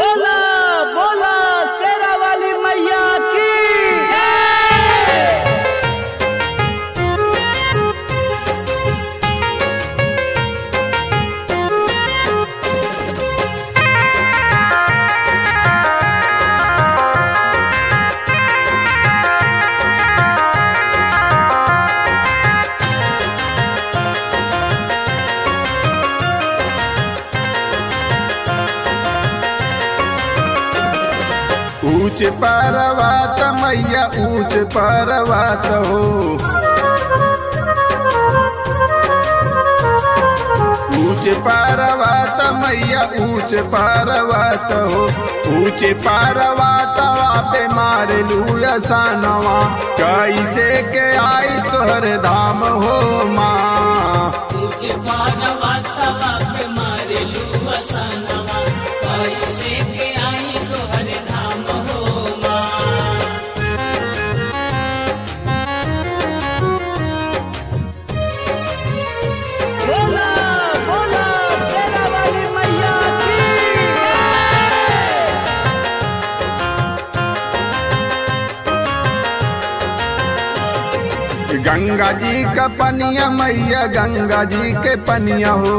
बोला बोला शेरा वाली मैया की जय। ऊंच पर्वत मैया ऊंच पर्वत हो। ऊंच पर्वत मैया ऊंच पर्वत हो। ऊंच पर्वत पे मार लूया सानवा कैसे के आई तोहर धाम हो माँ। ऊंच पर्वत पे मार लूया सानवा कैसे के आई तोहर धाम हो माँ। बोला बोला शेरा वाली मैया की जय। गंगा जी का पनिया मैया गंगा जी के पनिया हो।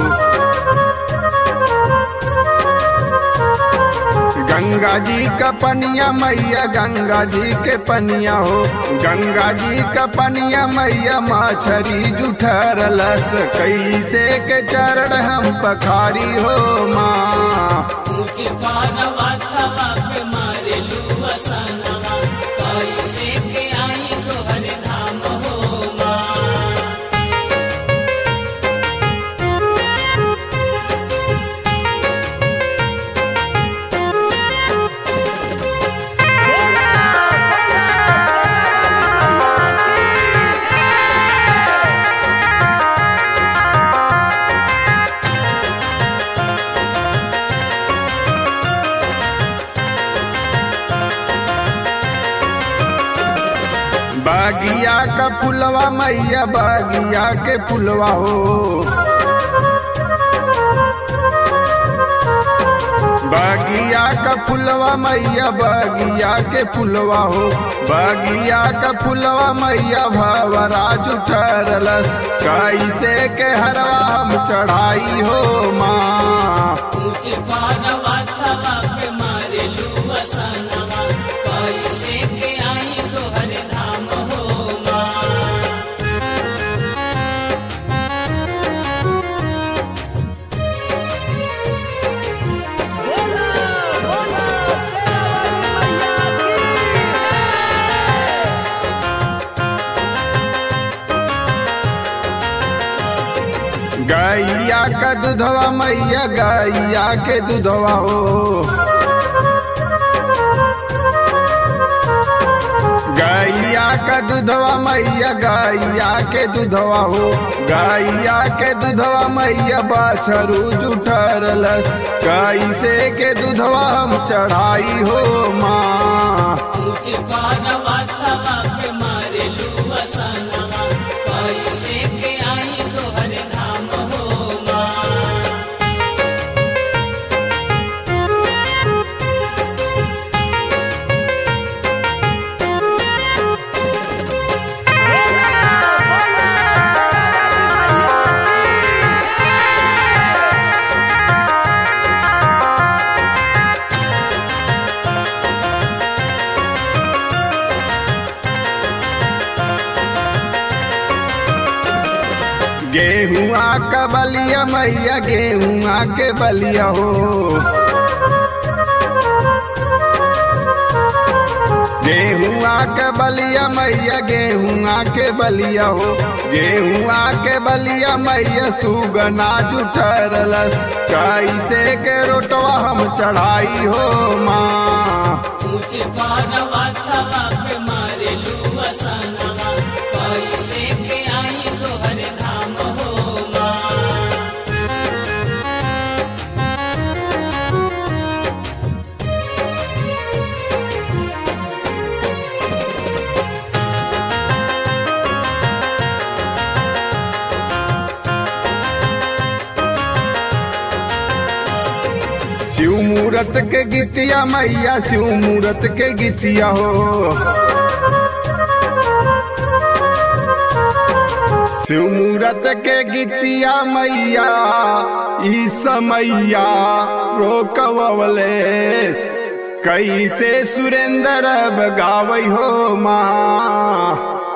गंगा जी का पनिया मैया गंगा जी के पनिया हो। गंगा जी का पनिया मैया मछरी जुठरलस कैसे के चरण हम पखारी हो माँ। ऊंच पर्वत पे मार लूया सानवा कैसे के आई तोहर धाम हो माँ। बोला बोला बागिया का फुलवा मैया बागिया के फुलवा हो। बागिया का फुलवा मैया बागिया के फुलवा हो। बागिया का फुलवा मैया भवराज उठरलस कैसे के हरवा हम चढ़ाई हो माँ। ऊंच पर्वत पे मार लूया सानवा कैसे के आई तोहर धाम हो माँ। बोला बोला शेरा वाली मैया की गैया का दूधवा मैया गैया के दूधवा हो। गैया का दूधवा मैया गैया के दूधवा हो। गैया के दूधवा मैया बाछरू जुठरलस कैसे के दूधवा हम चढ़ाई हो माँ। ऊंच पर्वत पे मार लूया सानवा कैसे के आई तोहर धाम हो माँ। बोला बोला गेहुआ का बलिया मैया गेहुआ के बलिया हो। गेहुआ के बलिया मैया गेहुआ के बलिया हो। गेहुआ के बलिया मैया सुगना जुठरलस कैसे के रोटवा हम चढ़ाई हो माँ। ऊंच पर्वत पे मार लूया सानवा कैसे के आई तोहर धाम हो माँ। शिव मूरत के गीतिया मैया शिव मूरत के गीतिया हो। शिव मूरत के गीतिया मैया ई समैया रोकवले कैसे सुरेंद्र बगावई हो माँ।